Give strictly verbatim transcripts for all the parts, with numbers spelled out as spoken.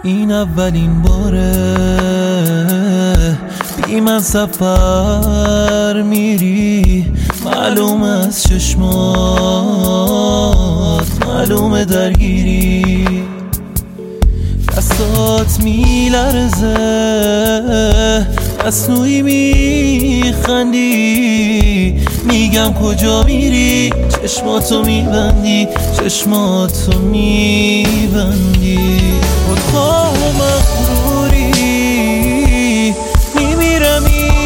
این اولین باره بی من سفر میری، معلوم از چشمات معلوم درگیری، دستات میلرزه مصنوعی میخندی، میگم کجا میری چشماتو میبندی چشماتو میبندی، خودخواه و مغروری میمیرم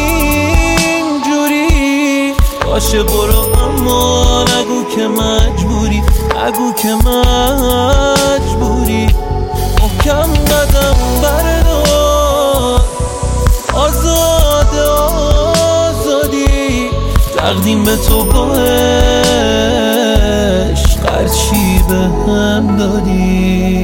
اینجوری، باشه برو اما نگو که مجبوری، نگو که مجبوری، محکم قدم بردار، آزاد آزادی، تقدیم به تو با عشق هرچی به هم دادی.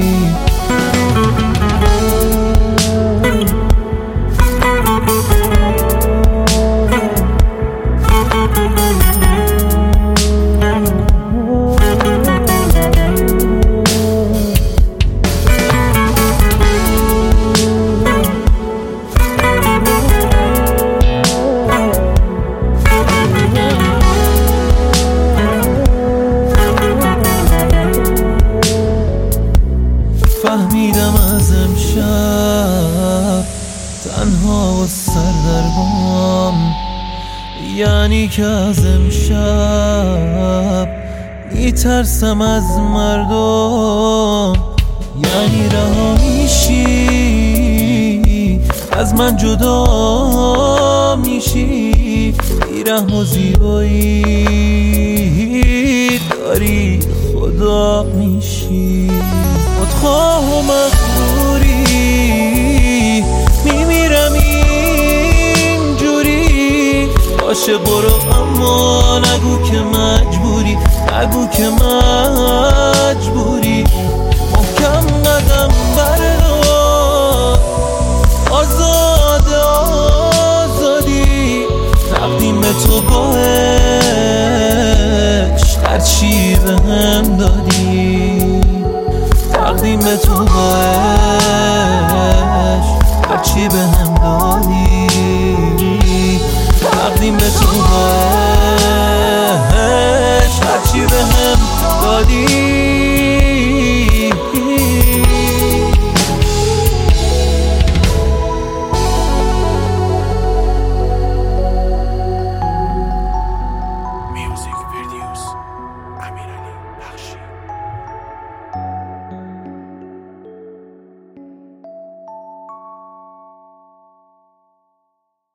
فهمیدم از امشب تنها و سردرگم، یعنی که از امشب میترسم از مردم، یعنی رها میشی از من جدا میشی، بیرحم و زیبایی داری خدا میشی، خودخواه و مغروری میمیرم اینجوری، باشه برو اما نگو که مجبوری، نگو که مجبوری، محکم قدم بردار، آزاد آزادی، تقدیم به تو با عشق هرچی به هم دادی، تقدیم به تو با